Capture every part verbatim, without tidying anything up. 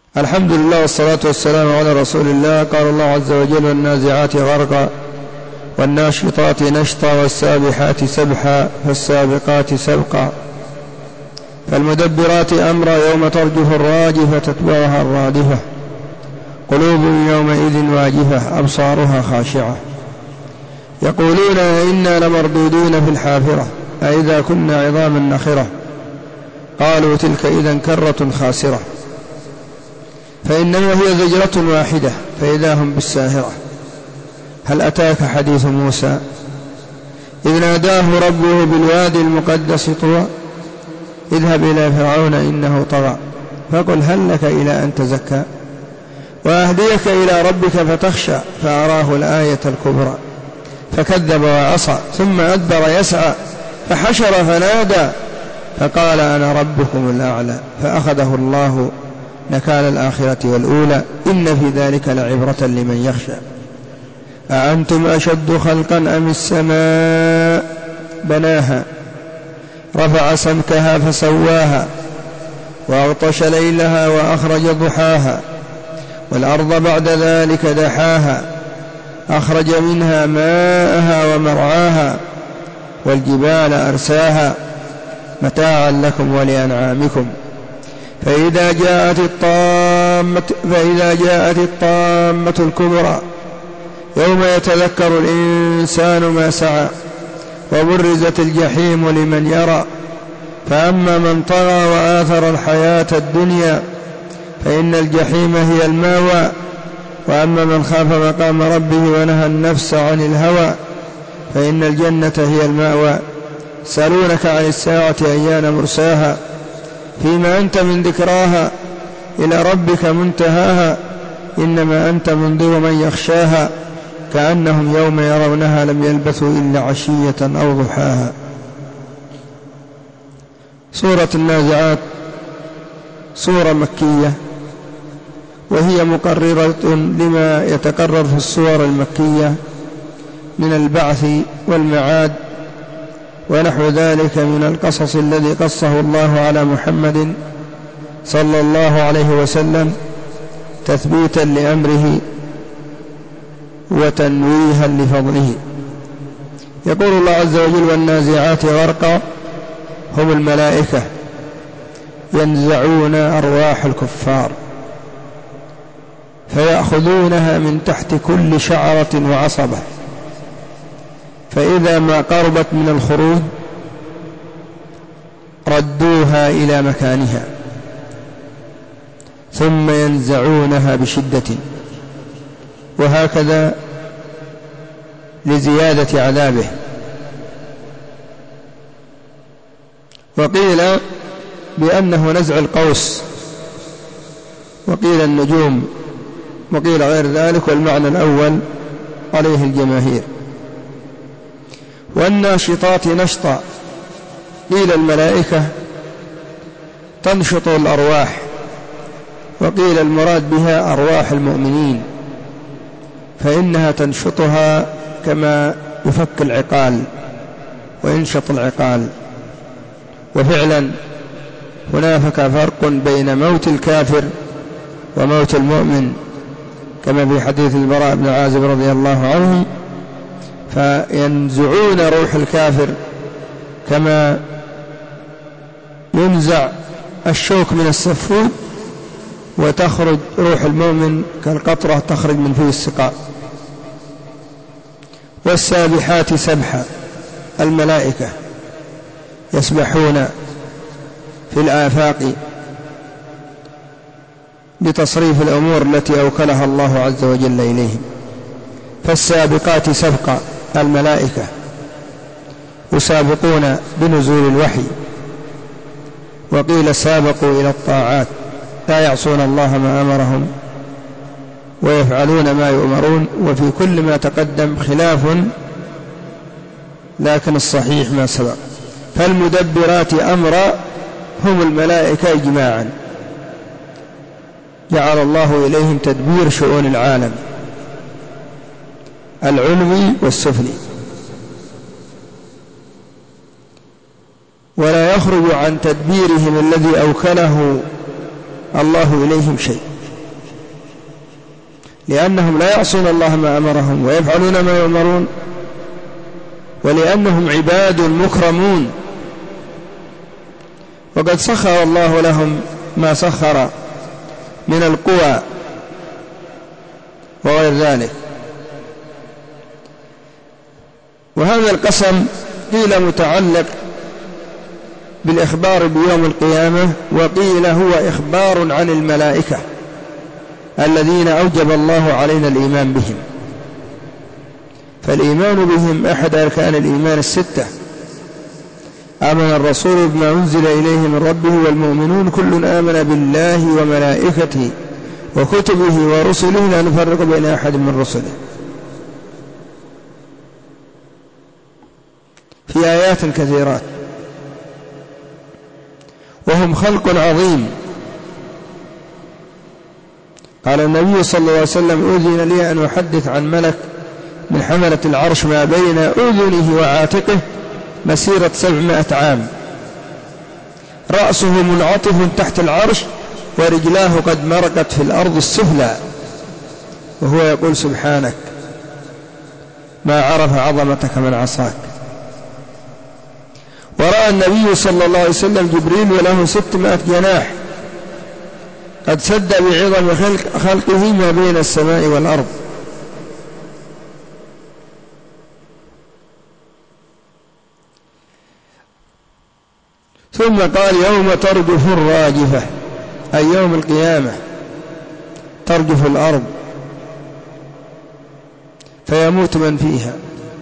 الحمد لله والصلاة والسلام على رسول الله. قال الله عز وجل: والنازعات غرقا والناشطات نشطا والسابحات سبحا فالسابقات سبقا فالمدبرات أمرا يوم ترجف الراجفة تتبعها الرادفة قلوب يومئذ واجفة أبصارها خاشعة يقولون إنا لمردودون في الحافرة أئذا كنا عظاما نخرة قالوا تلك إذا كرة خاسرة فإنما هي زجرة واحدة فإذا هم بالساهرة. هل أتاك حديث موسى إذ ناداه ربه بالوادي المقدس طوى اذهب إلى فرعون إنه طغى فقل هل لك إلى أن تزكى وأهديك إلى ربك فتخشى فأراه الآية الكبرى فكذب وعصى ثم أدبر يسعى فحشر فنادى فقال أنا ربكم الأعلى فأخذه الله نكال الآخرة والأولى إن في ذلك لعبرة لمن يخشى. أأنتم أشد خلقا أم السماء بناها رفع سمكها فسواها وأغطش ليلها وأخرج ضحاها والأرض بعد ذلك دحاها أخرج منها ماءها ومرعاها والجبال أرساها متاعا لكم ولأنعامكم فإذا جاءت الطامة فإذا جاءت الطامة الكبرى يوم يتذكر الإنسان ما سعى وبرزت الجحيم لمن يرى فأما من طغى وآثر الحياة الدنيا فإن الجحيم هي المأوى وأما من خاف مقام ربه ونهى النفس عن الهوى فإن الجنة هي المأوى. سألونك عن الساعة أيان مرساها فيما أنت من ذكراها إلى ربك منتهاها إنما أنت منذر من يخشاها كأنهم يوم يرونها لم يلبثوا إلا عشية أو ضحاها. سورة النازعات سورة مكية وهي مقررة لما يتقرر في السور المكية من البعث والمعاد ونحو ذلك من القصص الذي قصه الله على محمد صلى الله عليه وسلم تثبيتا لأمره وتنويها لفضله. يقول الله عز وجل: والنازعات غرقا هم الملائكة ينزعون أرواح الكفار فيأخذونها من تحت كل شعرة وعصبة فإذا ما قربت من الخروج ردوها إلى مكانها ثم ينزعونها بشدة وهكذا لزيادة عذابه. وقيل بأنه نزع القوس وقيل النجوم وقيل غير ذلك والمعنى الأول عليه الجماهير. والناشطات نشطا قيل الملائكة تنشط الأرواح وقيل المراد بها أرواح المؤمنين فإنها تنشطها كما يفك العقال وينشط العقال. وفعلا هناك فرق بين موت الكافر وموت المؤمن كما في حديث البراء بن عازب رضي الله عنه فينزعون روح الكافر كما ينزع الشوك من السفود وتخرج روح المؤمن كالقطرة تخرج من فيه السقاء. والسابحات سبحا الملائكة يسبحون في الآفاق لتصريف الأمور التي أوكلها الله عز وجل إليهم. فالسابقات سبقا الملائكة يسابقون بنزول الوحي وقيل سابقوا إلى الطاعات لا يعصون الله ما أمرهم ويفعلون ما يؤمرون وفي كل ما تقدم خلاف لكن الصحيح ما سبق. فالمدبرات أمرا هم الملائكة إجماعا جعل الله إليهم تدبير شؤون العالم العلوي والسفلي ولا يخرج عن تدبيرهم الذي أوكله الله إليهم شيء. لأنهم لا يعصون الله ما أمرهم ويفعلون ما يؤمرون، ولأنهم عباد مكرمون، وقد سخر الله لهم ما سخر من القوى وغير ذلك. وهذا القسم قيل متعلق بالإخبار بيوم القيامة، وقيل هو إخبار عن الملائكة الذين أوجب الله علينا الإيمان بهم، فالإيمان بهم أحد أركان الإيمان الستة. آمن الرسول بما أنزل إليه من ربه والمؤمنون كل آمن بالله وملائكته وكتبه ورسله لا نفرق بين أحد من رسله، في آيات كثيرات. وهم خلق عظيم. قال النبي صلى الله عليه وسلم: أذن لي أن أحدث عن ملك من حملة العرش ما بين أذنه وعاتقه مسيرة سبعمائة عام، رأسه منعطف تحت العرش ورجلاه قد مرقت في الأرض السفلى، وهو يقول: سبحانك ما عرف عظمتك من عصاك. ورأى النبي صلى الله عليه وسلم جبريل وله ستمائة جناح قد سد بعظم خلق خلقه ما بين السماء والأرض. ثم قال: يوم ترجف الراجفة، أي يوم القيامة ترجف الأرض فيموت من فيها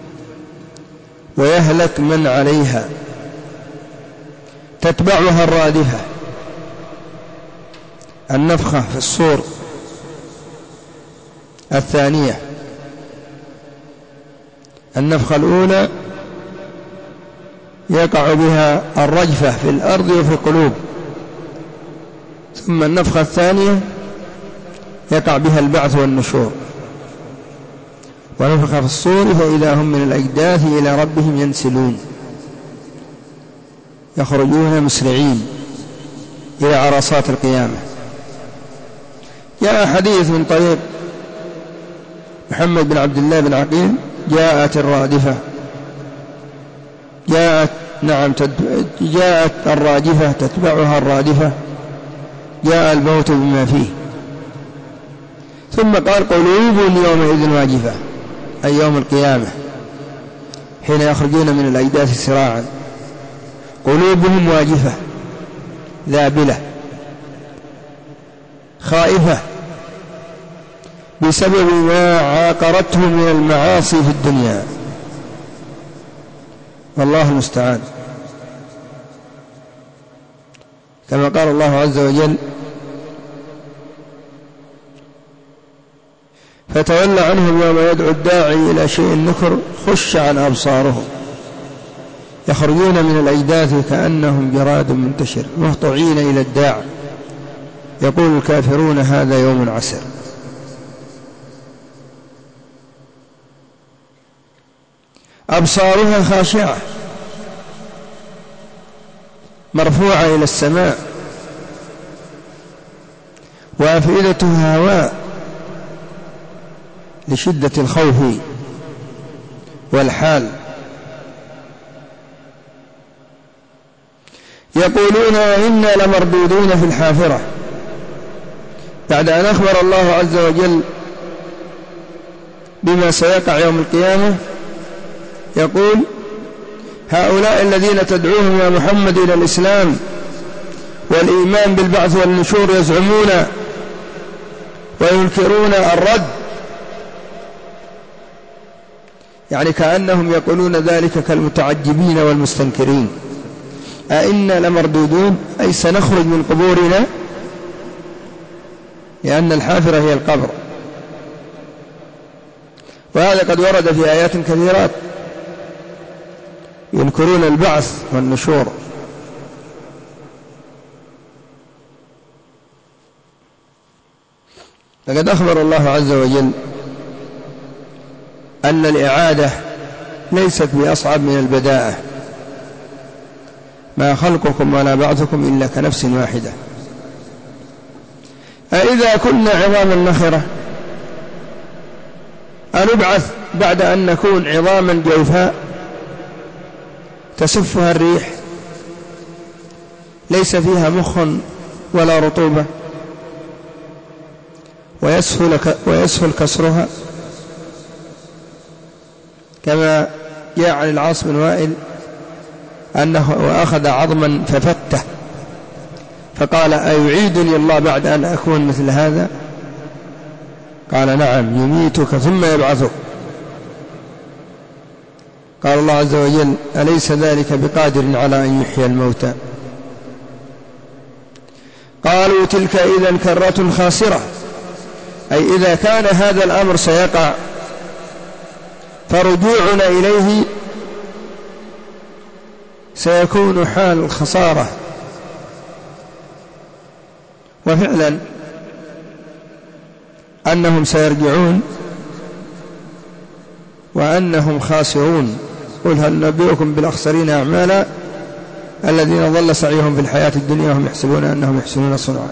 ويهلك من عليها، تتبعها الرادفة، النفخة في الصور الثانية. النفخة الأولى يقع بها الرجفة في الأرض وفي القلوب، ثم النفخة الثانية يقع بها البعث والنشور. ونفخ في الصور فإذا هم من الأجداث إلى ربهم ينسلون، يخرجون مسرعين إلى عرصات القيامة. جاء حديث من طريق محمد بن عبد الله بن عقيل: جاءت الرادفة، جاءت نعم جاءت الراجفة تتبعها الرادفة، جاء الموت بما فيه. ثم قال: قلوب يومئذ واجفة، أي يوم القيامة حين يخرجون من الأجداث سراعا، قلوبهم واجفة ذابلة خائفة بسبب ما عاقرته من المعاصي في الدنيا، والله المستعان. كما قال الله عز وجل: فتولى عنهم يوم يدعو الداعي إلى شيء نكر خش عن أبصارهم، يخرجون من الأجداث كأنهم جراد منتشر مهطعين إلى الداع، يقول الكافرون هذا يوم عسر. أبصارها خاشعة مرفوعة إلى السماء، وأفئدتها هواء لشدة الخوف والحال. يقولون إنا لمردودون في الحافرة، بعد أن أخبر الله عز وجل بما سيقع يوم القيامة يقول: هؤلاء الذين تدعوهم يا محمد إلى الإسلام والإيمان بالبعث والنشور يزعمون وينكرون الرد، يعني كأنهم يقولون ذلك كالمتعجبين والمستنكرين. أئنا لمردودون، أي سنخرج من قبورنا، لأن الحافرة هي القبر. وهذا قد ورد في آيات كثيرات ينكرون البعث والنشور. لقد أخبر الله عز وجل أن الإعادة ليست بأصعب من البداءة، ما خلقكم ولا بعثكم إلا كنفس واحدة. أإذا كنا عظاما نخرة أنبعث بعد أن نكون عظاما جوفاء تسفها الريح ليس فيها مخ ولا رطوبة ويسهل, ويسهل كسرها، كما جاء عن العاص بن وائل أنه أخذ عظما ففته فقال أيعيدني الله بعد أن أكون مثل هذا؟ قال نعم، يميتك ثم يبعثك. قال الله عز وجل أليس ذلك بقادر على أن يحيي الموتى؟ قالوا تلك إذا كرة خاسرة، أي إذا كان هذا الأمر سيقع فرجوعنا إليه سيكون حال الخسارة. وفعلا أنهم سيرجعون وأنهم خاسرون. قل هل ننبئكم بالأخسرين أعمالا الذين ضل سعيهم في الحياة الدنيا وهم يحسبون أنهم يحسنون صنعا.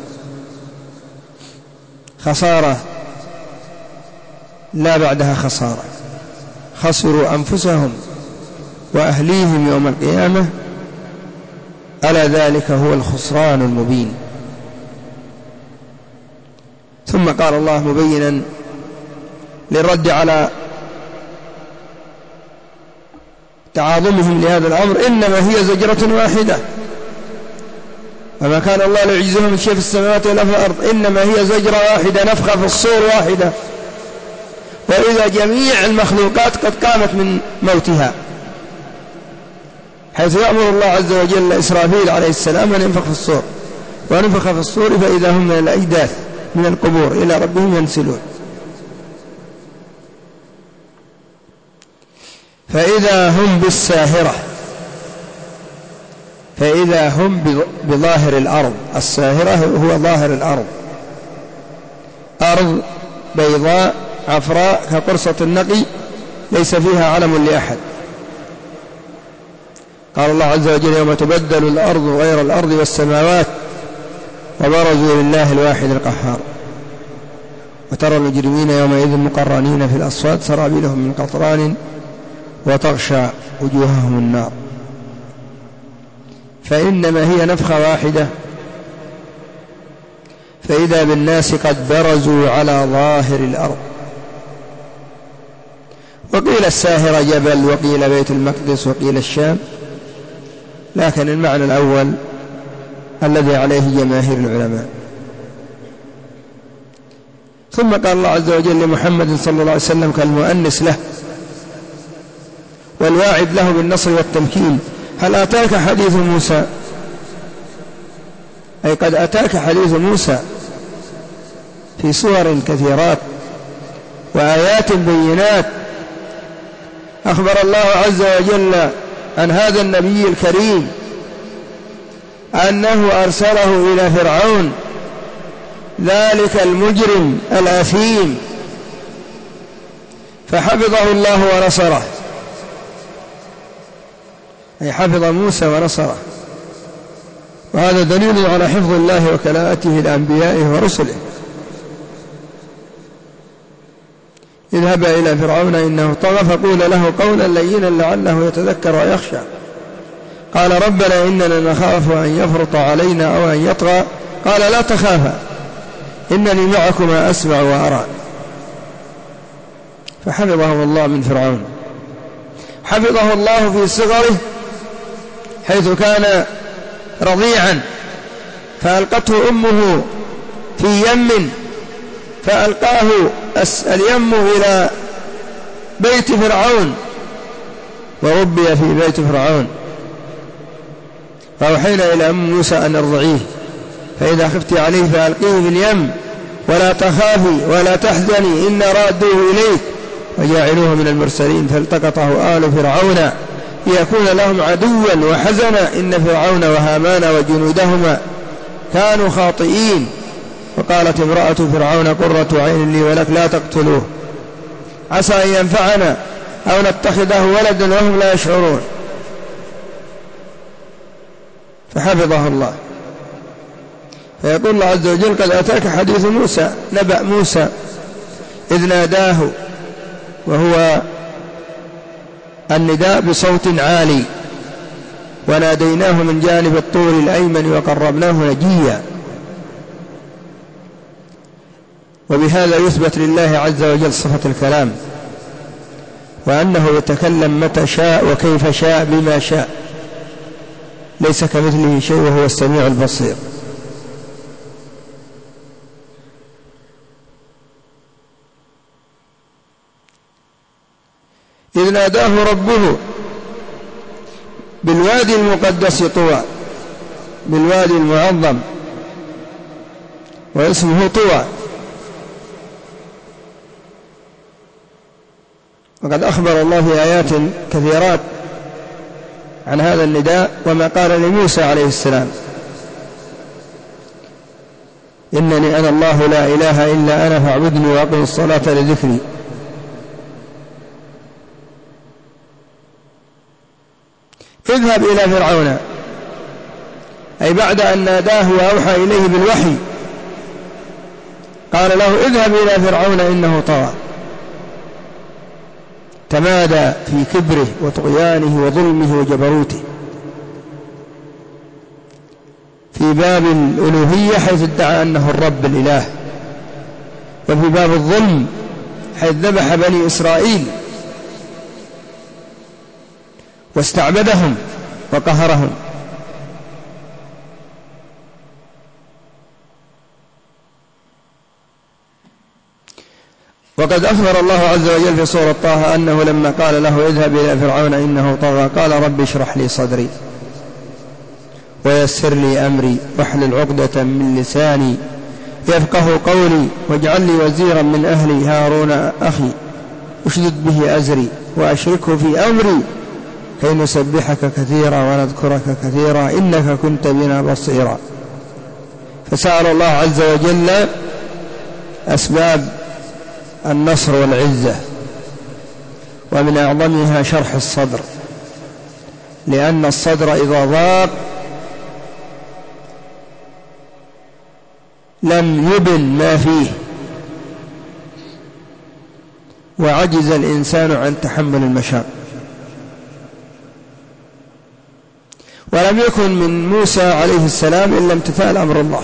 خسارة لا بعدها خسارة، خسروا أنفسهم وأهليهم يوم القيامة، ألا ذلك هو الخسران المبين. ثم قال الله مبينا للرد على تعاظمهم لهذا الأمر إنما هي زجرة واحدة وما كان الله ليعجزه من شيء في السماوات ولا في الأرض، إنما هي زجرة واحدة نفخة في الصور واحدة، وإذا جميع المخلوقات قد قامت من موتها، حيث يأمر الله عز وجل إسرافيل عليه السلام أن ينفخ في الصور، ونفخ في الصور فإذا هم من الأجداث من القبور إلى ربهم ينسلون. فإذا هم بالساهرة، فإذا هم بظاهر الأرض. الساهرة هو ظاهر الأرض، أرض بيضاء عفراء كقرصة النقي ليس فيها علم لأحد. قال الله عز وجل يوم تبدل الأرض غير الأرض والسماوات وبرزوا لله الواحد القهار وترى المجرمين يومئذ مقرنين في الأصفاد سرابيلهم من قطران وتغشى وجوههم النار. فإنما هي نفخة واحدة فإذا بالناس قد برزوا على ظاهر الأرض. وقيل الساهرة جبل، وقيل بيت المقدس، وقيل الشام، لكن المعنى الأول الذي عليه جماهير العلماء. ثم قال الله عز وجل لمحمد صلى الله عليه وسلم كالمؤنس له والواعد له بالنصر والتمكين: هل أتاك حديث موسى؟ أي قد أتاك حديث موسى في صور كثيرات وآيات بينات. أخبر الله عز وجل عن هذا النبي الكريم أنه أرسله إلى فرعون ذلك المجرم الأثيم، فحفظه الله ونصره، أي حفظ موسى ونصره. وهذا دليل على حفظ الله وكلاءته لأنبيائه ورسله. اذهب إلى فرعون إنه طغى فقول له قولا لينا لعله يتذكر ويخشى. قال ربنا إننا نخاف أن يفرط علينا أو أن يطغى. قال لا تخافا إنني معكما أسمع وأرى. فحفظه الله من فرعون. حفظه الله في صغره حيث كان رضيعا فألقته أمه في يم فألقاه اليم إلى بيت فرعون وربي في بيت فرعون. فأوحينا إلى أم موسى أن ارضعيه فإذا خفت عليه فألقيه في اليم ولا تخافي ولا تحزني إن رادوه إليك وجاعلوه من المرسلين. فالتقطه آل فرعون ليكون لهم عدوا وحزنا إن فرعون وهامان وجنودهما كانوا خاطئين. وقالت امرأة فرعون قرة عين لي ولك لا تقتلوه عسى أن ينفعنا أو نتخذه ولدا وهم لا يشعرون. فحفظه الله. فيقول الله عز وجل قد أتاك حديث موسى، نبأ موسى إذ ناداه وهو النداء بصوت عالي. وناديناه من جانب الطور الأيمن وقربناه نجيا. وبهذا يثبت لله عز وجل صفة الكلام، وأنه يتكلم متى شاء وكيف شاء بما شاء، ليس كمثله شيء وهو السميع البصير. إذ ناداه ربه بالوادي المقدس طوى، بالوادي المعظم واسمه طوى. وقد أخبر الله في آيات كثيرات عن هذا النداء، وما قال لموسى عليه السلام: إنني أنا الله لا إله إلا أنا فاعبدني وأقم الصلاة لذكري. اذهب إلى فرعون، أي بعد أن ناداه وأوحى إليه بالوحي قال له: اذهب إلى فرعون إنه طغى، تمادى في كبره وطغيانه وظلمه وجبروته، في باب الألوهية حيث ادعى أنه الرب الإله، وفي باب الظلم حيث ذبح بني إسرائيل واستعبدهم وقهرهم. وقد أخبر الله عز وجل في سورة طه أنه لما قال له: اذهب إلى فرعون إنه طغى، قال: رب اشرح لي صدري ويسر لي أمري واحلل عقدة من لساني يفقه قولي واجعل لي وزيرا من أهلي هارون أخي اشدد به أزري وأشركه في أمري كي نسبحك كثيرا ونذكرك كثيرا إنك كنت بنا بصيرا. فسأل الله عز وجل أسباب النصر والعزة، ومن أعظمها شرح الصدر، لأن الصدر إذا ضاق لم يبن ما فيه، وعجز الإنسان عن تحمل المشاق. ولم يكن من موسى عليه السلام إلا امتثال أمر الله: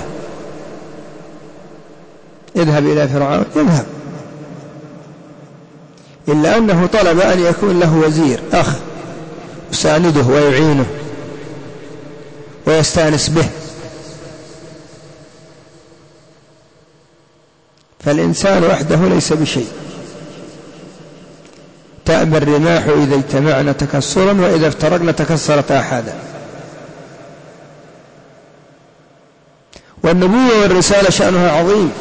اذهب إلى فرعون، اذهب، إلا أنه طلب أن يكون له وزير، أخ يسانده ويعينه ويستانس به. فالإنسان وحده ليس بشيء، تأبى الرماح إذا اجتمعنا تكسرا وإذا افترقنا تكسرت أحدا. والنبوة والرسالة شأنها عظيم.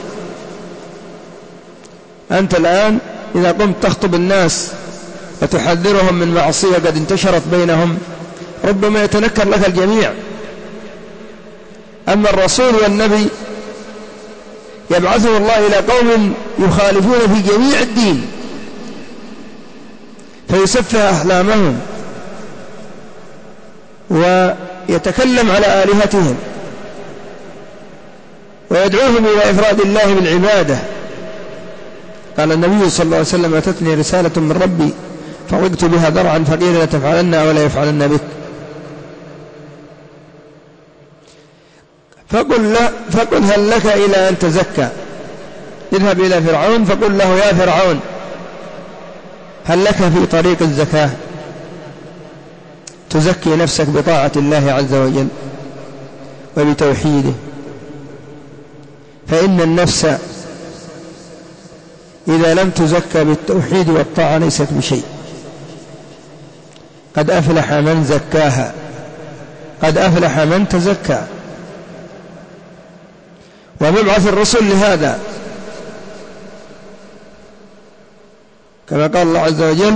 أنت الآن إذا قمت تخطب الناس وتحذرهم من معصية قد انتشرت بينهم ربما يتنكر لك الجميع. أما الرسول والنبي يبعثه الله إلى قوم يخالفون في جميع الدين فيسفه أحلامهم ويتكلم على آلهتهم ويدعوهم إلى إفراد الله بالعبادة. قال النبي صلى الله عليه وسلم: أتتني رسالة من ربي فضقت بها ذرعا فقيل لا تفعلن ولا يفعلن بك. فقل, لا فقل هل لك إلى أن تزكى؟ اذهب إلى فرعون فقل له: يا فرعون هل لك في طريق الزكاة تزكي نفسك بطاعة الله عز وجل وبتوحيده؟ فإن النفس إذا لم تزكى بالتوحيد والطاعة ليست بشيء. قد أفلح من زكاها، قد أفلح من تزكى. ومبعث الرسل لهذا، كما قال الله عز وجل: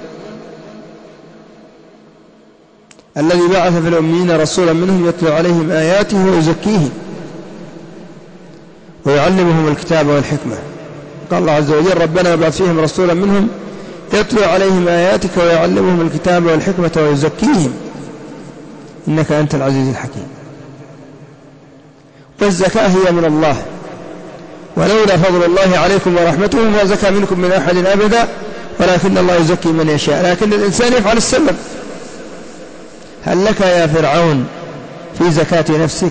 الذي بعث في الأميين رسولا منهم يتلو عليهم آياته ويزكيهم ويعلمهم الكتاب والحكمة. قال الله عز وجل: ربنا ابعث فيهم رسولا منهم يتلو عليهم آياتك ويعلمهم الكتاب والحكمة ويزكيهم إنك أنت العزيز الحكيم. والزكاة هي من الله، ولولا فضل الله عليكم ورحمته ما زكى منكم من أحد أبدا ولكن الله يزكي من يشاء، لكن الإنسان يفعل السبب. هل لك يا فرعون في زكاة نفسك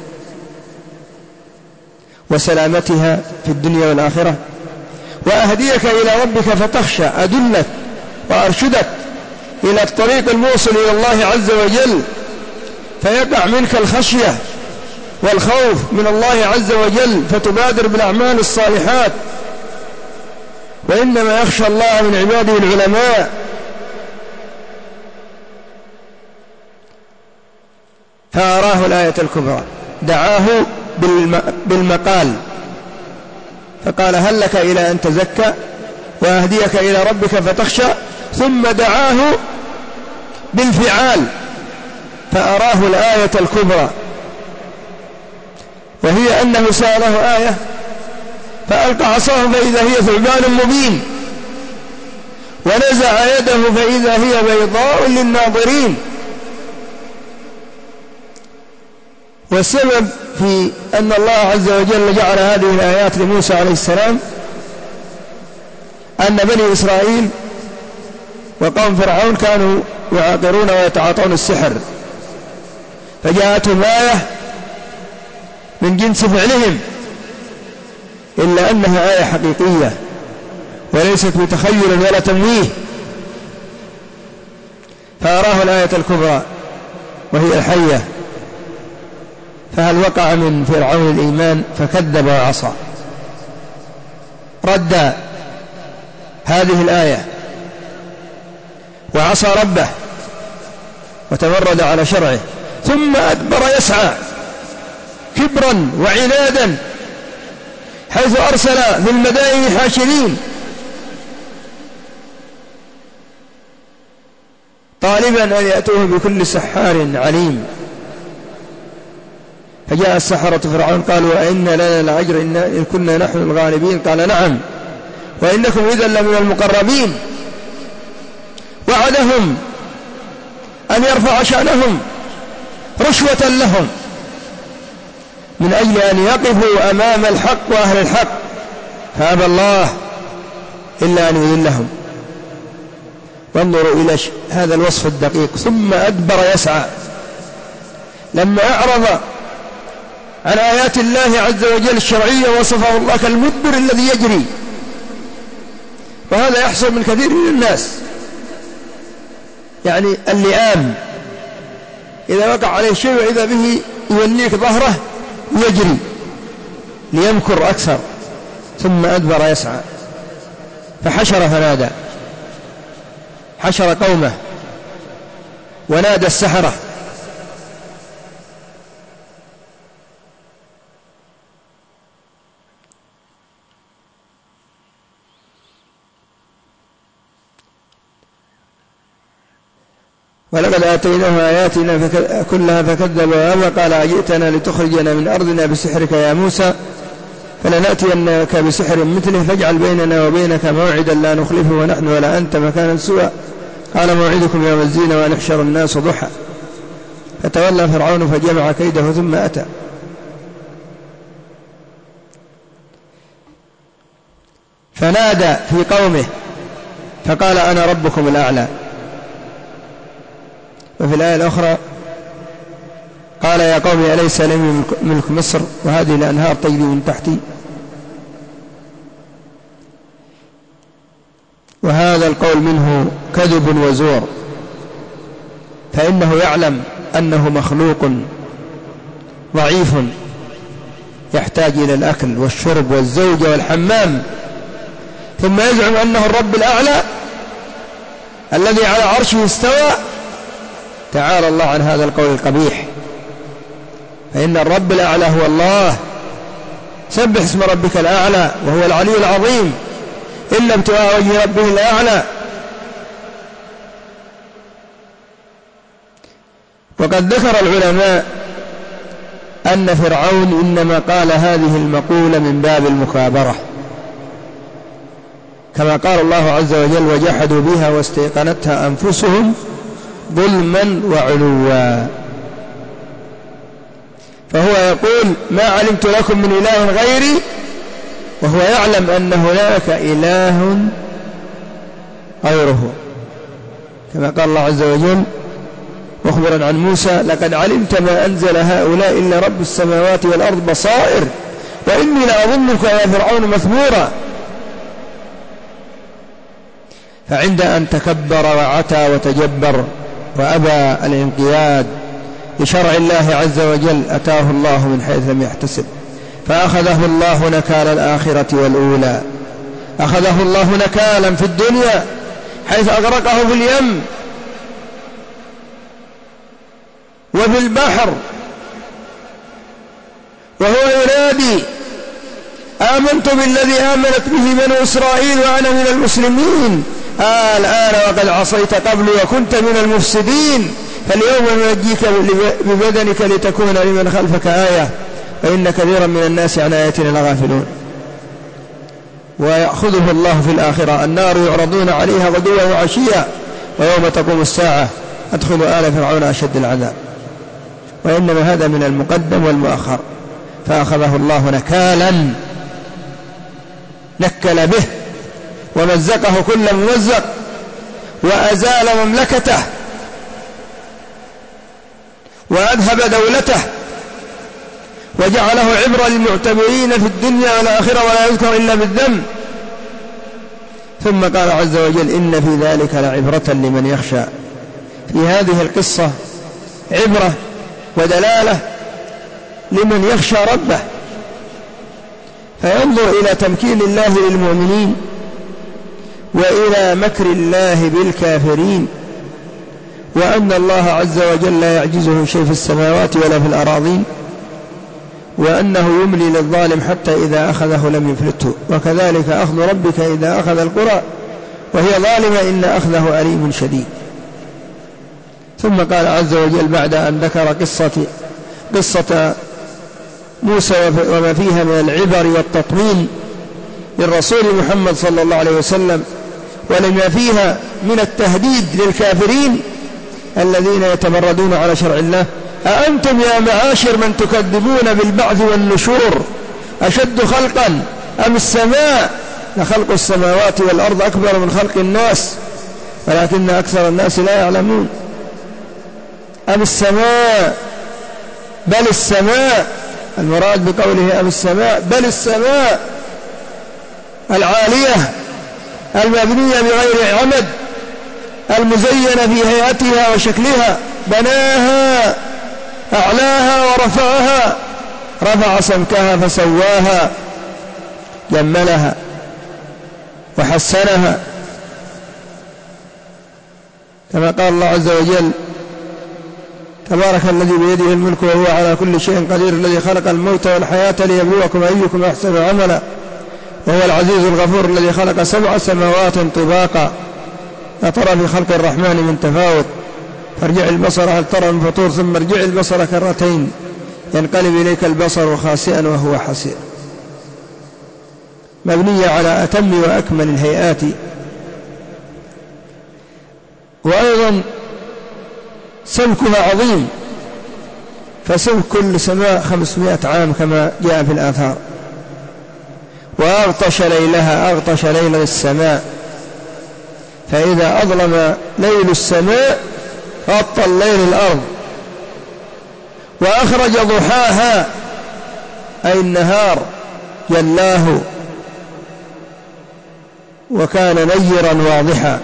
وسلامتها في الدنيا والآخرة؟ وأهديك إلى ربك فتخشى، أدلك وأرشدك إلى الطريق الموصل إلى الله عز وجل، فيقع منك الخشية والخوف من الله عز وجل، فتبادر بالأعمال الصالحات. وإنما يخشى الله من عباده العلماء. فأراه الآية الكبرى، دعاه بالمقال فقال هل لك إلى أن تزكى وأهديك إلى ربك فتخشى، ثم دعاه بالفعال فأراه الآية الكبرى، وهي أنه سأله آية فألقى عصاه فإذا هي ثعبان مبين، ونزع يده فإذا هي بيضاء للناظرين. والسبب في أن الله عز وجل جعل هذه الآيات لموسى عليه السلام أن بني إسرائيل وقوم فرعون كانوا يعاقرون ويتعاطون السحر، فجاءتهم آية من جنس فعلهم، إلا أنها آية حقيقية وليست بتخيل ولا تمويه، فأراه الآية الكبرى وهي الحية. فهل وقع من فرعون الإيمان فكذب وعصى؟ رد هذه الآية وعصى ربه وتمرد على شرعه، ثم أدبر يسعى كبرا وعنادا، حيث أرسل في المدائن حاشرين طالبا أن يأتوه بكل سحار عليم. فجاء السحرة فرعون قالوا أئن لنا لأجر إن كنا نحن الغالبين؟ قال نعم وإنكم إذا لمن المقربين. وعدهم أن يرفع شأنهم رشوة لهم من أجل أن يقفوا أمام الحق وأهل الحق، فأبى الله إلا أن يذلهم. وانظروا إلى هذا الوصف الدقيق، ثم أدبر يسعى لما أعرض عن آيات الله عز وجل الشرعية وصفه الله كالمدبر الذي يجري. وهذا يحصل من كثير من الناس، يعني اللئام إذا وقع عليه شيء وإذا به يوليك ظهره يجري ليمكر أكثر. ثم أدبر يسعى فحشر فنادى، حشر قومه ونادى السحرة. ولقد آتيناه آياتنا فك... كلها فكذب وأبى، قال أجئتنا لتخرجنا من أرضنا بسحرك يا موسى فلنأتينك بسحر مثله فاجعل بيننا وبينك موعدا لا نخلفه ونحن ولا أنت مكانا سوى. قال موعدكم يوم الزينة وأن يحشر الناس ضحى. فتولى فرعون فجمع كيده ثم أتى. فنادى في قومه فقال أنا ربكم الأعلى. وفي الآية الأخرى قال يا قوم أليس لي ملك مصر وهذه الأنهار تجري من تحتي. وهذا القول منه كذب وزور، فإنه يعلم أنه مخلوق ضعيف يحتاج إلى الأكل والشرب والزوجة والحمام، ثم يزعم أنه الرب الأعلى الذي على عرشه استوى. تعالى الله عن هذا القول القبيح، فإن الرب الأعلى هو الله. سبح اسم ربك الأعلى وهو العلي العظيم، إلا ابتغاء وجه ربه الأعلى. وقد ذكر العلماء أن فرعون إنما قال هذه المقولة من باب المكابرة، كما قال الله عز وجل وجحدوا بها واستيقنتها أنفسهم ظلما وعلوا. فهو يقول ما علمت لكم من إله غيري، وهو يعلم أن هناك إله غيره، كما قال الله عز وجل مخبرا عن موسى: لقد علمت ما أنزل هؤلاء إلا رب السماوات والأرض بصائر وإني لأظنك يا فرعون مثبورا. فعند أن تكبر وعتى وتجبر وأبى الانقياد لشرع الله عز وجل أتاه الله من حيث لم يحتسب، فأخذه الله نكال الآخرة والأولى. أخذه الله نكالا في الدنيا حيث أغرقه في اليم وفي البحر وهو ينادي: آمنت بالذي آمنت به بنو إسرائيل وأنا من المسلمين. آه الآن وقد عصيت قبل وكنت من المفسدين، فاليوم ننجيك ببدنك لتكون لمن خلفك آية وإن كثيرا من الناس عن آياتنا لغافلون. ويأخذه الله في الآخرة. النار يعرضون عليها غدوا وعشيا ويوم تقوم الساعة أدخلوا آل فرعون أشد العذاب. وإنما هذا من المقدم والمؤخر. فأخذه الله نكالا، نكل به ومزقه كل ممزق وأزال مملكته وأذهب دولته وجعله عبرة للمعتبرين في الدنيا والآخرة ولا يذكر إلا بالذنب. ثم قال عز وجل: إن في ذلك لعبرة لمن يخشى. في هذه القصة عبرة ودلالة لمن يخشى ربه، فينظر إلى تمكين الله للمؤمنين وإلى مكر الله بالكافرين، وأن الله عز وجل لا يعجزه شيء في السماوات ولا في الأراضين، وأنه يملي للظالم حتى إذا أخذه لم يفلته، وكذلك أخذ ربك إذا أخذ القرى وهي ظالمة إن أخذه أليم شديد. ثم قال عز وجل بعد أن ذكر قصة, قصة موسى وما فيها من العبر والتطمين للرسول محمد صلى الله عليه وسلم ولما فيها من التهديد للكافرين الذين يتمردون على شرع الله: أأنتم يا معاشر من تكذبون بالبعث والنشور أشد خلقا أم السماء؟ لخلق السماوات والأرض أكبر من خلق الناس ولكن أكثر الناس لا يعلمون. أم السماء، بل السماء، المراد بقوله أم السماء بل السماء العالية المبنية بغير عمد المزينة في هيئتها وشكلها، بناها أعلاها ورفعها، رفع سمكها فسواها، جملها وحسنها، كما قال الله عز وجل: تبارك الذي بيده الملك وهو على كل شيء قدير الذي خلق الموت والحياة ليبلوكم أيكم أحسن عملا وهو العزيز الغفور الذي خلق سبع سماوات طباقا لا ترى في خلق الرحمن من تفاوت فارجع البصر هل ترى من فطور ثم ارجع البصر كرتين ينقلب إليك البصر خاسئا وهو حسير. مبنية على أتم وأكمل الهيئات. وأيضا سمكها عظيم، فسمك كل سماء خمسمائة عام كما جاء في الآثار. وأغطش ليلها، أغطش ليل السماء، فإذا أظلم ليل السماء غطى الليل الأرض. وأخرج ضحاها أي النهار جلاه وكان نيرا واضحا.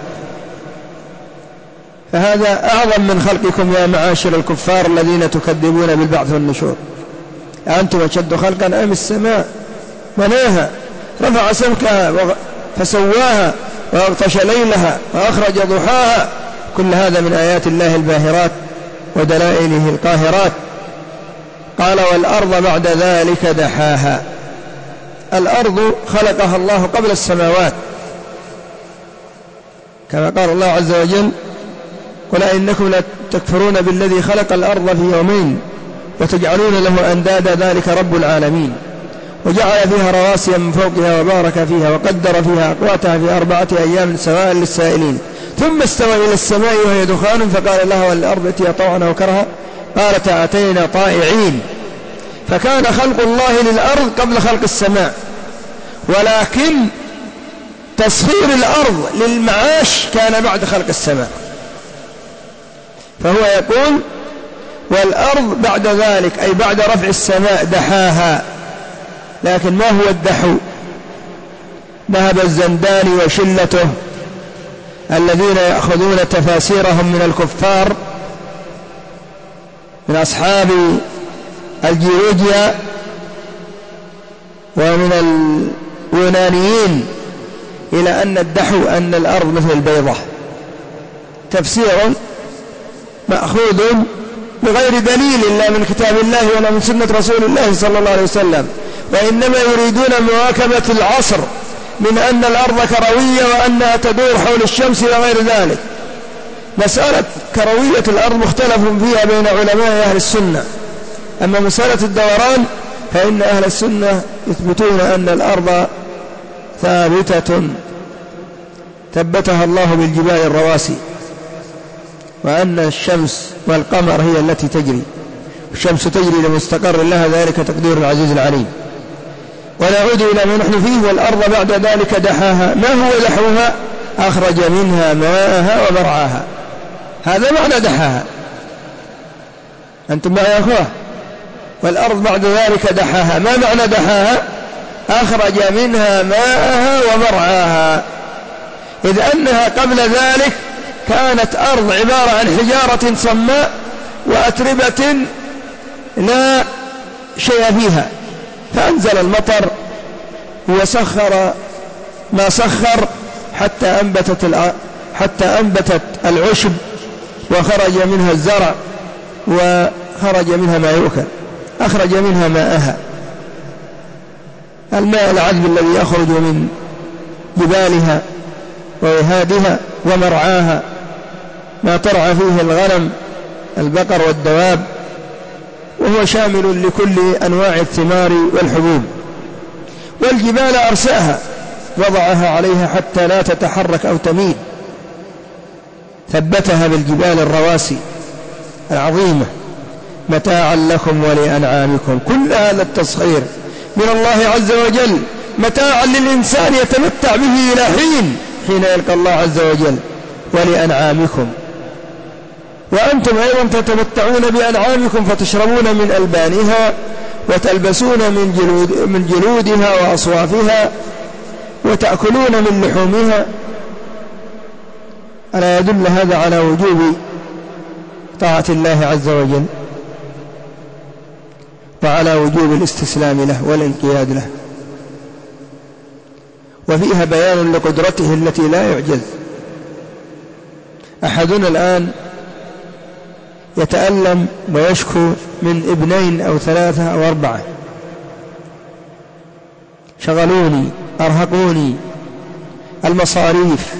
فهذا أعظم من خلقكم يا معاشر الكفار الذين تكذبون بالبعث والنشور. أنتم أشد خلقا أم السماء بناها رفع سمكها فسواها وأغطش ليلها وأخرج ضحاها. كل هذا من آيات الله الباهرات ودلائله القاهرات. قال: والأرض بعد ذلك دحاها. الأرض خلقها الله قبل السماوات، كما قال الله عز وجل: قل إنكم لا تكفرون بالذي خلق الأرض في يومين وتجعلون له أندادا ذلك رب العالمين. وجعل فيها رواسي من فوقها وبارك فيها وقدر فيها أقواتها في أربعة أيام سواء للسائلين ثم استوى إلى السماء وهي دخان فقال لها والأرض ائتيا طوعا أو كرها قالتا أتينا طائعين. فكان خلق الله للأرض قبل خلق السماء، ولكن تسخير الأرض للمعاش كان بعد خلق السماء. فهو يقول والأرض بعد ذلك أي بعد رفع السماء دحاها. لكن ما هو الدحو؟ ذهب الزنداني وشلته الذين يأخذون تفاسيرهم من الكفار من أصحاب الجيولوجيا ومن اليونانيين إلى أن الدحو أن الأرض مثل البيضة، تفسير مأخوذ بغير دليل لا من كتاب الله ولا من سنة رسول الله صلى الله عليه وسلم، وإنما يريدون مواكبة العصر من أن الأرض كروية وأنها تدور حول الشمس وغير ذلك. مسألة كروية الأرض مختلف فيها بين علماء أهل السنة، أما مسألة الدوران فإن أهل السنة يثبتون أن الأرض ثابتة ثبتها الله بالجبال الرواسي، وأن الشمس والقمر هي التي تجري، الشمس تجري لمستقر لها، ذلك تقدير العزيز العليم. ونعود إلى ما نحن فيه. والأرض بعد ذلك دحاها. ما هو دحوها؟ أخرج منها ماءها ومرعاها. هذا معنى دحاها. أنتم معي يا أخوة؟ والأرض بعد ذلك دحاها. ما معنى دحاها؟ أخرج منها ماءها ومرعاها، إذ أنها قبل ذلك كانت أرض عبارة عن حجارة صماء وأتربة لا شيء فيها، فأنزل المطر وسخر ما سخر حتى أنبتت حتى أنبتت العشب وخرج منها الزرع وخرج منها ما يؤكل. أخرج منها ماءها، الماء العذب الذي يخرج من جبالها ووهادها، ومرعاها ما ترعى فيه الغنم البقر والدواب، وهو شامل لكل أنواع الثمار والحبوب. والجبال أرساها وضعها عليها حتى لا تتحرك أو تميل، ثبتها بالجبال الرواسي العظيمة متاعا لكم ولأنعامكم. كل هذا التسخير من الله عز وجل متاعا للإنسان يتمتع به إلى حين حين يلقى الله عز وجل. ولأنعامكم، وأنتم أيضا تتمتعون بأنعامكم فتشربون من ألبانها وتلبسون من, جلود من جلودها وأصوافها وتأكلون من لحومها. ألا يدل هذا على وجوب طاعة الله عز وجل وعلى وجوب الاستسلام له والانقياد له، وفيها بيان لقدرته التي لا يعجز. أحدنا الآن يتألم ويشكو من ابنين أو ثلاثة أو أربعة، شغلوني أرهقوني المصاريف،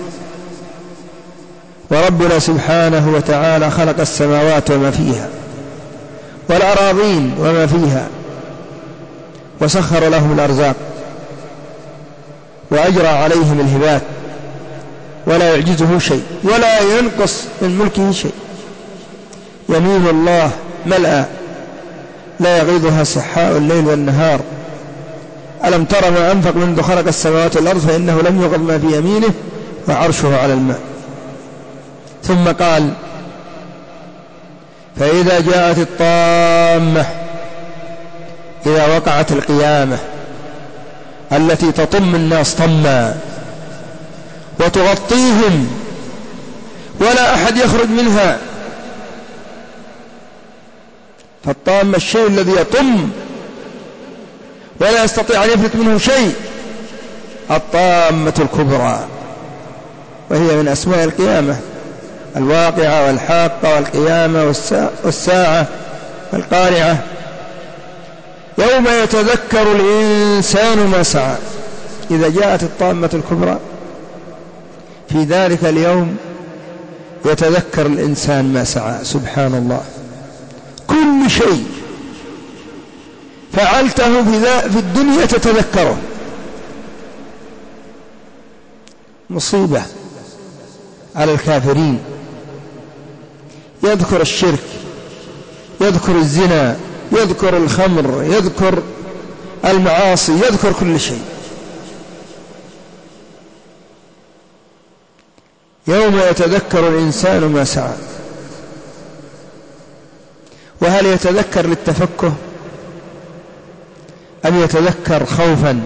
وربنا سبحانه وتعالى خلق السماوات وما فيها والأراضين وما فيها، وسخر لهم الأرزاق وأجرى عليهم الهبات، ولا يعجزه شيء ولا ينقص من ملكه شيء. يمين الله ملأى لا يغيضها سحاء الليل والنهار. ألم تر ما أنفق منذ خلق السماوات والأرض فإنه لم يغض ما في يمينه وعرشه على الماء. ثم قال فإذا جاءت الطامة، إذا وقعت القيامة التي تطم الناس طما وتغطيهم ولا أحد يخرج منها. فالطامة الشيء الذي يطم ولا يستطيع أن يفلت منه شيء، الطامة الكبرى، وهي من أسماء القيامة، الواقعة والحاقة والقيامة والساعة والقارعة. يوم يتذكر الإنسان ما سعى. إذا جاءت الطامة الكبرى في ذلك اليوم يتذكر الإنسان ما سعى. سبحان الله، كل شيء فعلته في الدنيا تتذكره. مصيبة على الكافرين. يذكر الشرك، يذكر الزنا، يذكر الخمر، يذكر المعاصي، يذكر كل شيء. يوم يتذكر الإنسان ما سعى. وهل يتذكر للتفكه أم يتذكر خوفا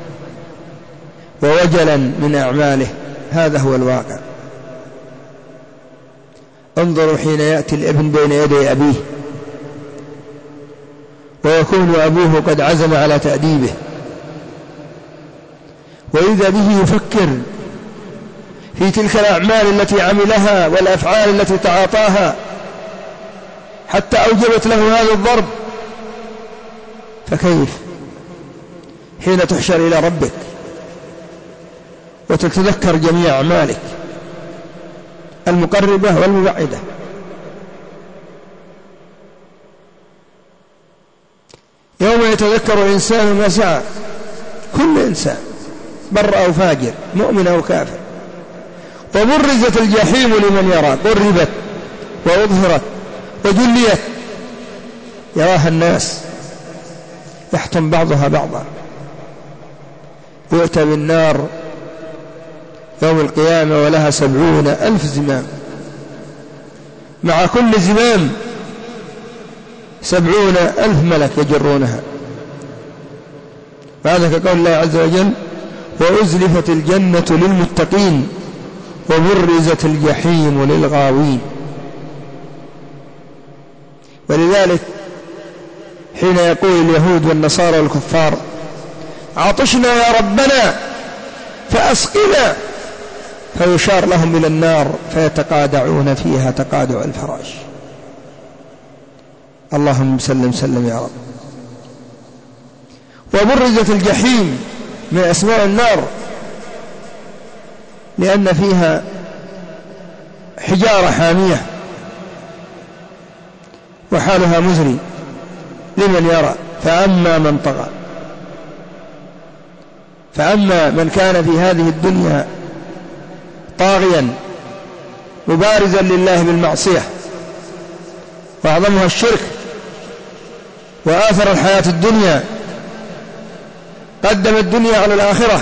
ووجلا من أعماله؟ هذا هو الواقع. انظروا حين يأتي الابن بين يدي أبيه ويكون أبوه قد عزم على تأديبه، وإذا به يفكر في تلك الأعمال التي عملها والأفعال التي تعاطاها حتى أوجبت له هذا الضرب، فكيف حين تحشر إلى ربك وتتذكر جميع أعمالك المقربة والمبعدة؟ يوم يتذكر الإنسان ما سعى، كل إنسان بر أو فاجر، مؤمن أو كافر. وبرزت الجحيم لمن يرى، قربت وأظهرت وجليت، يراها الناس يحطم بعضها بعضا. يؤتى بالنار يوم القيامة ولها سبعون ألف زمام، مع كل زمام سبعون ألف ملك يجرونها. وهذا كقول الله عز وجل: وأزلفت الجنة للمتقين وبرزت الجحيم للغاوين. ولذلك حين يقول اليهود والنصارى والكفار: عطشنا يا ربنا فأسقنا، فيشار لهم إلى النار فيتقادعون فيها تقادع الفراش. اللهم سلم سلم يا رب. وبرزت الجحيم من أسماء النار لأن فيها حجارة حامية وحالها مزري لمن يرى. فأما من طغى، فأما من كان في هذه الدنيا طاغيا مبارزا لله بالمعصية وأعظمها الشرك، وآثر الحياة الدنيا، قدم الدنيا على الآخرة،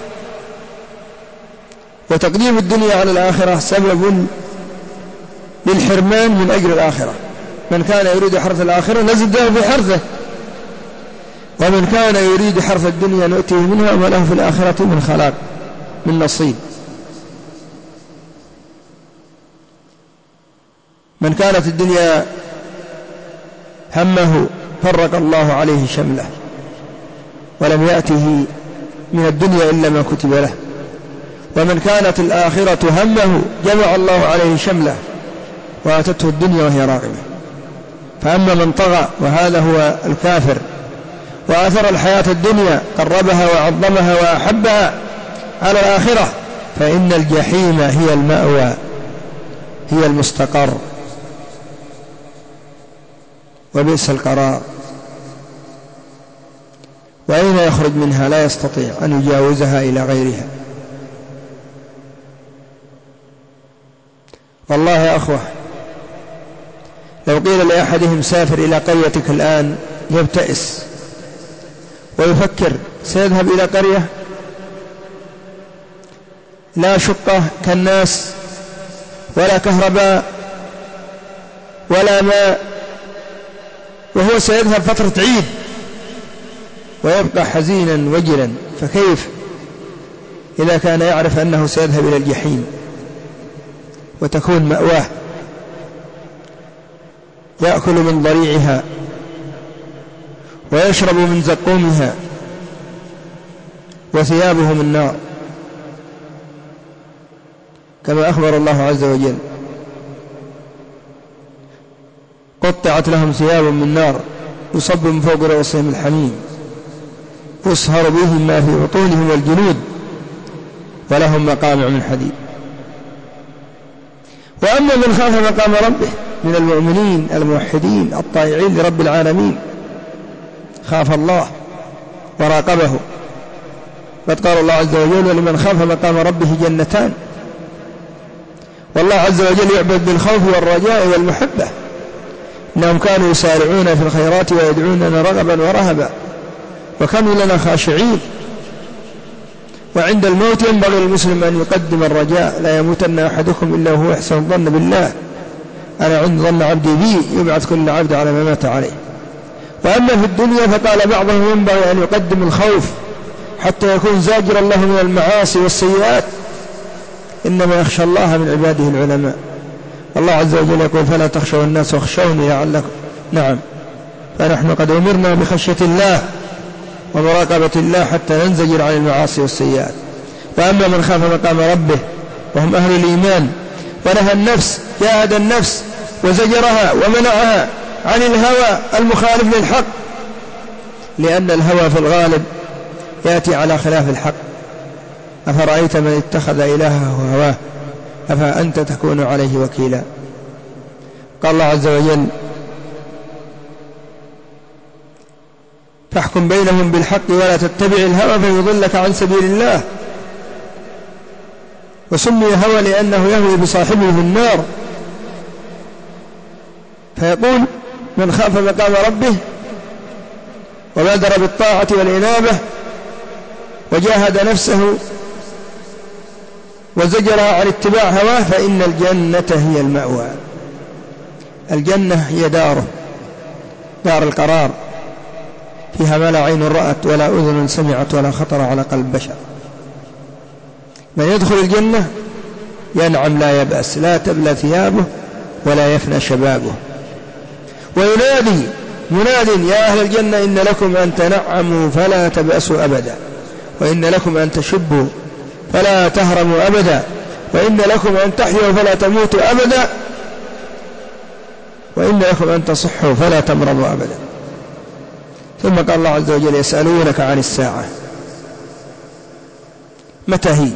وتقديم الدنيا على الآخرة سبب للحرمان من أجل الآخرة. من كان يريد حرث الآخرة نزد له في حرثه، ومن كان يريد حرث الدنيا نؤتيه منها وما له في الآخرة من خلاق من نصيب. من كانت الدنيا همه فرق الله عليه شمله، ولم يأته من الدنيا إلا ما كتب له. ومن كانت الآخرة همه جمع الله عليه شمله وآتته الدنيا وهي راغمة. فأما من طغى، وهذا هو الكافر، وآثر الحياة الدنيا، قربها وعظمها وأحبها على الآخرة، فإن الجحيم هي المأوى، هي المستقر، وبئس القرار. وأين يخرج منها؟ لا يستطيع أن يجاوزها إلى غيرها. والله يا أخوة، لو قيل لأحدهم سافر إلى قريتك الآن يبتئس ويفكر: سيذهب إلى قرية لا شقة كالناس ولا كهرباء ولا ماء، وهو سيذهب فترة عيد ويبقى حزينا وجلا. فكيف إذا كان يعرف أنه سيذهب إلى الجحيم وتكون مأواه، يأكل من ضريعها ويشرب من زقومها وثيابه من نار، كما أخبر الله عز وجل: قطعت لهم ثياب من نار يصب من فوق رؤوسهم الحميم يصهر بهم ما في بطونهم والجلود ولهم مقامع من حديد. وأما من خاف مقام ربه من المؤمنين الموحدين الطائعين لرب العالمين، خاف الله وراقبه. قد قال الله عز وجل: ولمن خاف مقام ربه جنتان. والله عز وجل يعبد بالخوف والرجاء والمحبة. إنهم كانوا يسارعون في الخيرات ويدعوننا رغبا ورهبا وكانوا لنا خاشعين. وعند الموت ينبغي للمسلم أن يقدم الرجاء، لا يموتن أحدكم إلا وهو يحسن الظن بالله، أنا عند ظن عبدي بي، يبعث كل عبد على ما مات عليه. وأما في الدنيا فقال بعضهم ينبغي أن يقدم الخوف حتى يكون زاجر الله من المعاصي والسيئات، إنما يخشى الله من عباده العلماء. الله عز وجل يقول فلا تخشوا الناس واخشوني لعلكم. نعم، فنحن قد أمرنا بخشية الله ومراقبة الله حتى ننزجر عن المعاصي والسيئات. وأما من خاف مقام ربه وهم أهل الإيمان ونهى النفس، جاهد النفس وزجرها ومنعها عن الهوى المخالف للحق، لأن الهوى في الغالب يأتي على خلاف الحق. أفرأيت من اتخذ إلهه هواه أفأنت تكون عليه وكيلا. قال الله عز وجل فاحكم بينهم بالحق ولا تتبع الهوى فيضلك عن سبيل الله. وسمي هوى لأنه يهوي بصاحبه في النار. فيقول من خاف مقام ربه وبادر بالطاعة والإنابة وجاهد نفسه وزجرها عن اتباع هواه فإن الجنة هي المأوى. الجنة هي داره، دار القرار، فيها ما لا عين رأت ولا أذن سمعت ولا خطر على قلب بشر. من يدخل الجنة ينعم لا يبأس، لا تبلى ثيابه ولا يفنى شبابه. وينادي مناد يا أهل الجنة إن لكم أن تنعموا فلا تبأسوا أبدا، وإن لكم أن تشبوا فلا تهرموا أبدا، وإن لكم أن تحيوا فلا تموتوا أبدا، وإن لكم أن تصحوا فلا تمرضوا أبدا. ثم قال الله عز وجل يسألونك عن الساعة متى هي؟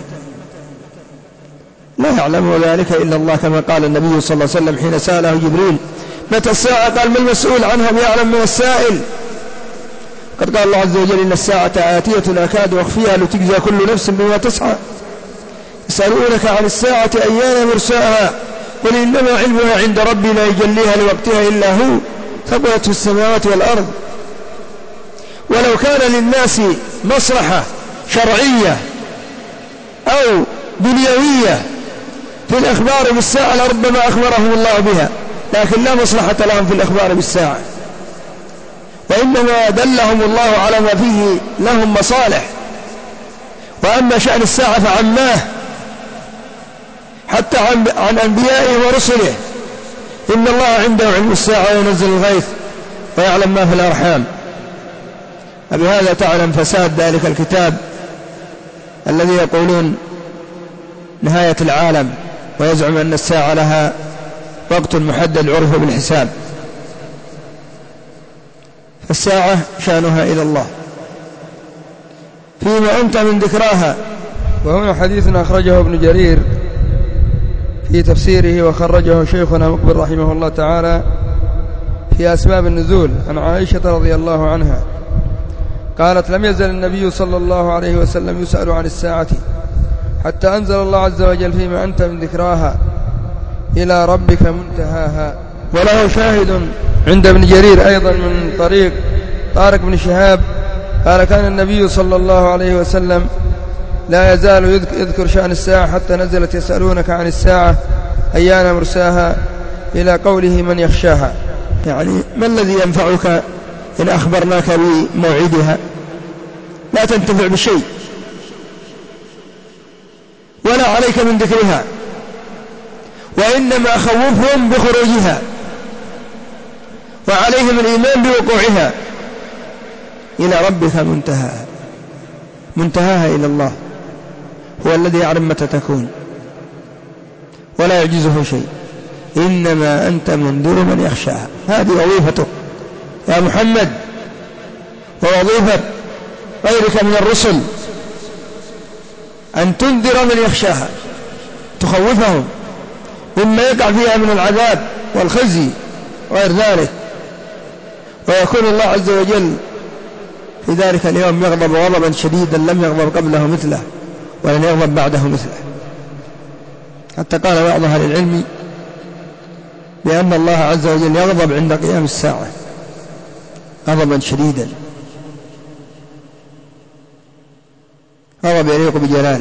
لا يعلم ذلك إلا الله، كما قال النبي صلى الله عليه وسلم حين سأله جبريل متى الساعة؟ قال ما المسؤول عنها بيعلم من السائل. قد قال الله عز وجل إن الساعة آتية أكاد أخفيها لتجزى كل نفس بما تسعى. يسألونك عن الساعة أيان مرساها قل إنما علمها عند ربي لا يجليها لوقتها إلا هو ثقلت في السماوات والأرض. ولو كان للناس مصلحة شرعية أو دنيوية في الإخبار بالساعة لربما أخبرهم الله بها، لكن لا مصلحة لهم في الإخبار بالساعة، وإنما دلهم الله على ما فيه لهم مصالح. وأما شأن الساعة فعماه حتى عن أنبيائه ورسله. إن الله عنده علم الساعة وينزل الغيث ويعلم ما في الأرحام. وبهذا تعلم فساد ذلك الكتاب الذي يقولون نهاية العالم، ويزعم أن الساعة لها وقت محدد عرف بالحساب. فالساعة شأنها إلى الله، فيما أنت من ذكراها. وهنا حديث أخرجه ابن جرير في تفسيره وخرجه شيخنا مقبل رحمه الله تعالى في أسباب النزول عن عائشة رضي الله عنها قالت لم يزل النبي صلى الله عليه وسلم يسأل عن الساعة حتى أنزل الله عز وجل فيما أنت من ذكراها إلى ربك منتهاها. وله شاهد عند ابن جرير أيضا من طريق طارق بن شهاب قال كان النبي صلى الله عليه وسلم لا يزال يذكر شأن الساعة حتى نزلت يسألونك عن الساعة أيان مرساها إلى قوله من يخشاها. يعني ما الذي ينفعك إن أخبرناك بموعدها؟ لا تنتفع بشيء ولا عليك من ذكرها، وإنما خوفهم بخروجها وعليهم الإيمان بوقوعها. إلى ربك منتهاها، منتهاها إلى الله، هو الذي يعلم متى تكون ولا يعجزه شيء. إنما أنت منذر من يخشاها. هذه وظيفتك يا محمد ووظيفة غيرك من الرسل، أن تنذر من يخشاها، تخوفهم مما يقع فيها من العذاب والخزي وغير ذلك. ويكون الله عز وجل في ذلك اليوم يغضب غضبا شديدا لم يغضب قبله مثله ولن يغضب بعده مثله. حتى قال بعض أهل العلم بأن الله عز وجل يغضب عند قيام الساعة غضبا شديدا. غضب يليق بجلاله.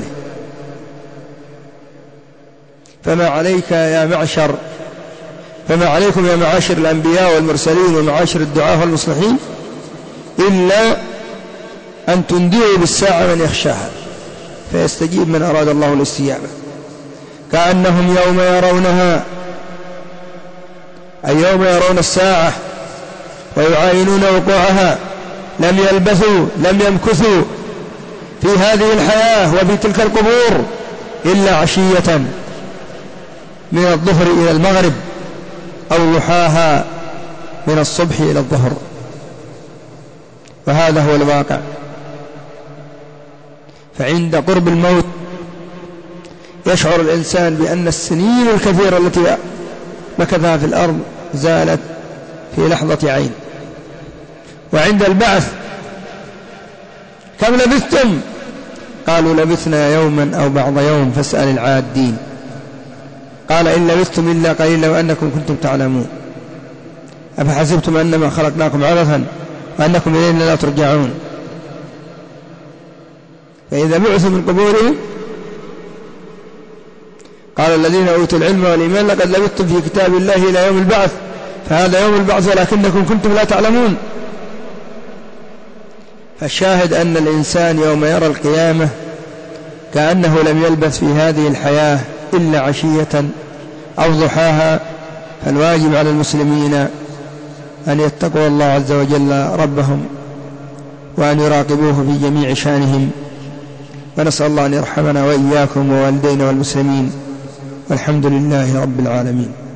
فما عليك يا معشر فما عليكم يا معاشر الأنبياء والمرسلين ومعاشر الدعاة والمصلحين إلا أن تنذروا بالساعة من يخشاها فيستجيب من أراد الله الاستجابة. كأنهم يوم يرونها أي يوم يرون الساعة ويعاينون وقوعها لم يلبثوا لم يمكثوا في هذه الحياة وفي تلك القبور إلا عشية من الظهر إلى المغرب أو ضحاها من الصبح إلى الظهر. وهذا هو الواقع. فعند قرب الموت يشعر الإنسان بأن السنين الكثيرة التي مكثها في الأرض زالت في لحظة عين. وعند البعث كم لبثتم؟ قالوا لبثنا يوما أو بعض يوم فاسأل العادين. قال إن لبثتم إلا قليلا وأنكم كنتم تعلمون. أفحسبتم أنما خلقناكم عبثا وأنكم إلينا لا ترجعون. فإذا بعثوا من قبورهم قال الذين أوتوا العلم والإيمان لقد لبثتم في كتاب الله إلى يوم البعث فهذا يوم البعث ولكنكم كنتم لا تعلمون. فالشاهد أن الإنسان يوم يرى القيامة كأنه لم يلبث في هذه الحياة إلا عشية أو ضحاها. فالواجب على المسلمين أن يتقوا الله عز وجل ربهم وأن يراقبوه في جميع شانهم. ونسأل الله أن يرحمنا وإياكم ووالدينا والمسلمين والحمد لله رب العالمين.